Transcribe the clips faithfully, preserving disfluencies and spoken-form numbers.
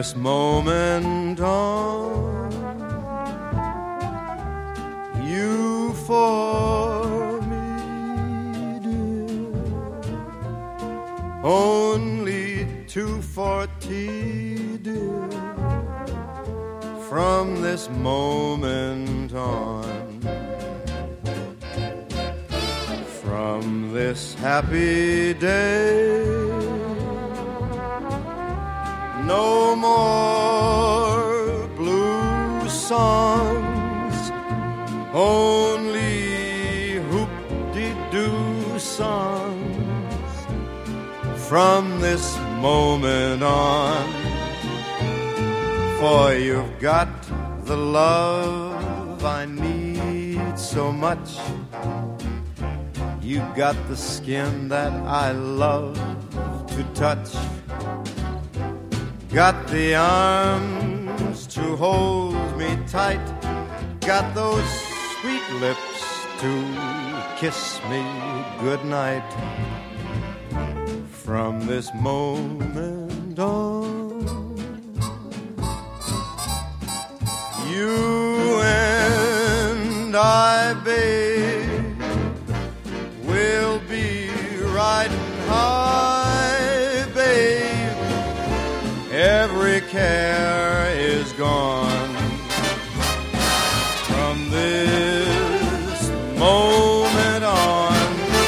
this moment on, you for me, dear, only two forty, dear, from this moment on, from this happy day. No more blue songs, only hoop-de-doo songs from this moment on. For you've got the love I need so much. You got the skin that I love to touch. Got the arms to hold me tight. Got those sweet lips to kiss me goodnight. From this moment on, you and I, babe, will be riding high, babe. Every care is gone. From this moment on,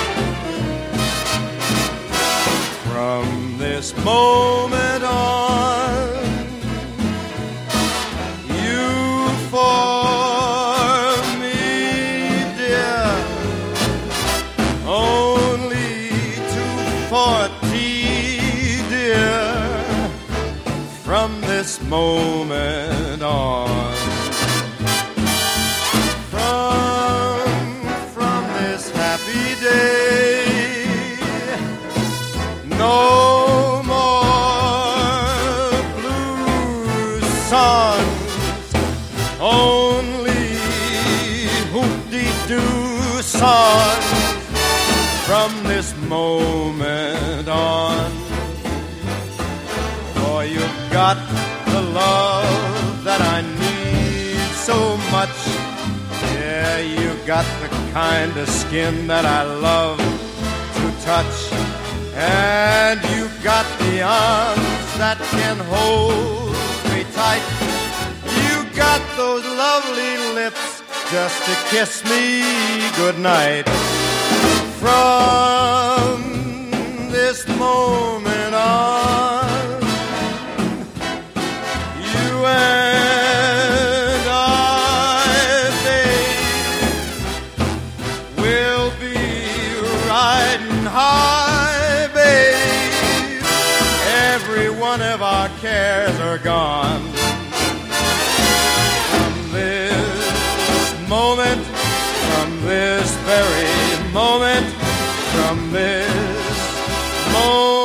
from this moment on, you for me, dear, only two forty, dear, from this moment on, from, from this happy day, no more blue songs, only hoop-de-doo songs from this moment on. For you've got the love that I need so much. Yeah, you got the kind of skin that I love to touch. And you got the arms that can hold me tight. You got those lovely lips just to kiss me goodnight. From this moment on, you and I, babe, will be riding high, babe. Every one of our cares are gone. From this moment, from this very moment, from this moment.